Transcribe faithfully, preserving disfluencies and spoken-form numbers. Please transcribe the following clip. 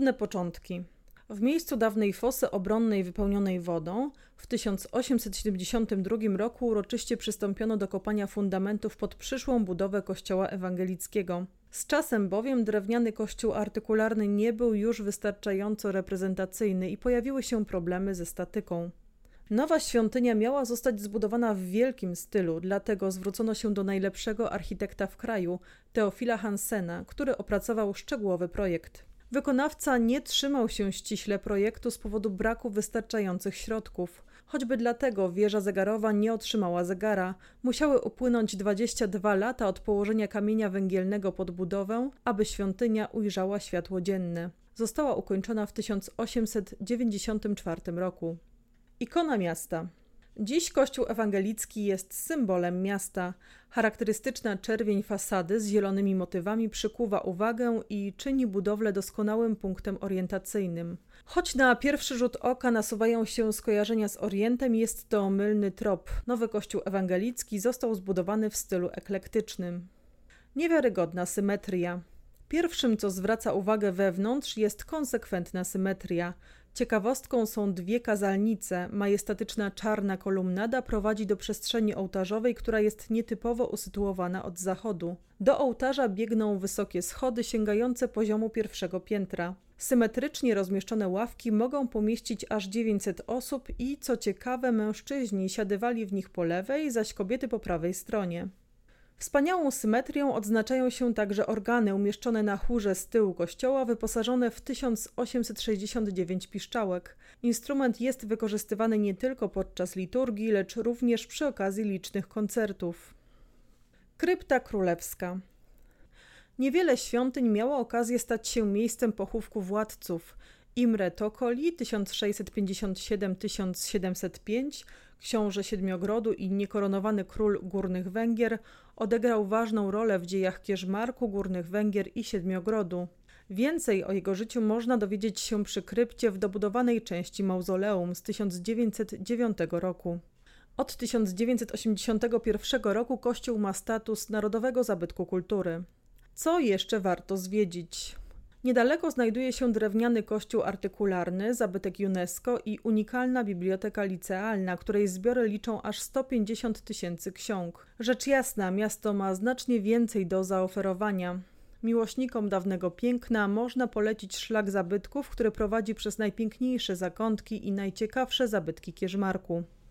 Cudne początki. W miejscu dawnej fosy obronnej wypełnionej wodą w tysiąc osiemset siedemdziesiątym drugim roku uroczyście przystąpiono do kopania fundamentów pod przyszłą budowę kościoła ewangelickiego. Z czasem bowiem drewniany kościół artykularny nie był już wystarczająco reprezentacyjny i pojawiły się problemy ze statyką. Nowa świątynia miała zostać zbudowana w wielkim stylu, dlatego zwrócono się do najlepszego architekta w kraju, Teofila Hansena, który opracował szczegółowy projekt. Wykonawca nie trzymał się ściśle projektu z powodu braku wystarczających środków. Choćby dlatego wieża zegarowa nie otrzymała zegara. Musiały upłynąć dwadzieścia dwa lata od położenia kamienia węgielnego pod budowę, aby świątynia ujrzała światło dzienne. Została ukończona w tysiąc osiemset dziewięćdziesiątym czwartym roku. Ikona miasta. Dziś kościół ewangelicki jest symbolem miasta. Charakterystyczna czerwień fasady z zielonymi motywami przykuwa uwagę i czyni budowlę doskonałym punktem orientacyjnym. Choć na pierwszy rzut oka nasuwają się skojarzenia z Orientem, jest to mylny trop. Nowy kościół ewangelicki został zbudowany w stylu eklektycznym. Niewiarygodna symetria. Pierwszym, co zwraca uwagę wewnątrz, jest konsekwentna symetria. Ciekawostką są dwie kazalnice. Majestatyczna czarna kolumnada prowadzi do przestrzeni ołtarzowej, która jest nietypowo usytuowana od zachodu. Do ołtarza biegną wysokie schody sięgające poziomu pierwszego piętra. Symetrycznie rozmieszczone ławki mogą pomieścić aż dziewięćset osób i, co ciekawe, mężczyźni siadywali w nich po lewej, zaś kobiety po prawej stronie. Wspaniałą symetrią odznaczają się także organy umieszczone na chórze z tyłu kościoła, wyposażone w tysiąc osiemset sześćdziesiąt dziewięć piszczałek. Instrument jest wykorzystywany nie tylko podczas liturgii, lecz również przy okazji licznych koncertów. Krypta królewska. Niewiele świątyń miało okazję stać się miejscem pochówku władców. Imre Tokoli tysiąc sześćset pięćdziesiąt siedem do tysiąc siedemset pięć, książę Siedmiogrodu i niekoronowany król Górnych Węgier, odegrał ważną rolę w dziejach Kierzmarku, Górnych Węgier i Siedmiogrodu. Więcej o jego życiu można dowiedzieć się przy krypcie w dobudowanej części mauzoleum z tysiąc dziewięćset dziewiątego roku. Od tysiąc dziewięćset osiemdziesiątego pierwszego roku kościół ma status Narodowego Zabytku Kultury. Co jeszcze warto zwiedzić? Niedaleko znajduje się drewniany kościół artykularny, zabytek UNESCO i unikalna biblioteka licealna, której zbiory liczą aż sto pięćdziesiąt tysięcy ksiąg. Rzecz jasna, miasto ma znacznie więcej do zaoferowania. Miłośnikom dawnego piękna można polecić szlak zabytków, który prowadzi przez najpiękniejsze zakątki i najciekawsze zabytki Kierzmarku.